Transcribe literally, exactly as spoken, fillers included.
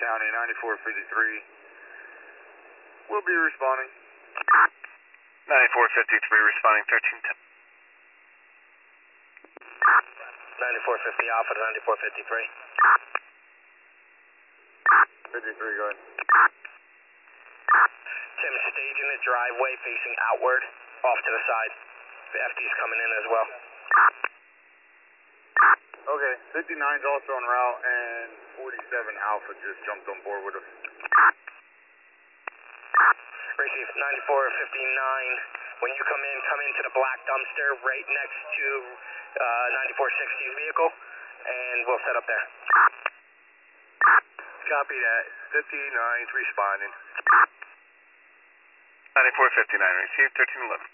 County, ninety-four fifty-three. We'll be responding. ninety-four fifty-three responding thirteen ten. ninety-four fifty Alpha to ninety-four fifty-three. fifty-three, go ahead. Tim, stage in the driveway facing outward, off to the side. The F D's coming in as well. Okay, fifty-nine's also en route, and forty-seven Alpha just jumped on board with us. Receive ninety-four fifty-nine. When you come in, come into the black dumpster right next to uh, ninety-four sixty's vehicle, and we'll set up there. Copy that. fifty-nine's responding. ninety-four fifty-nine received thirteen eleven.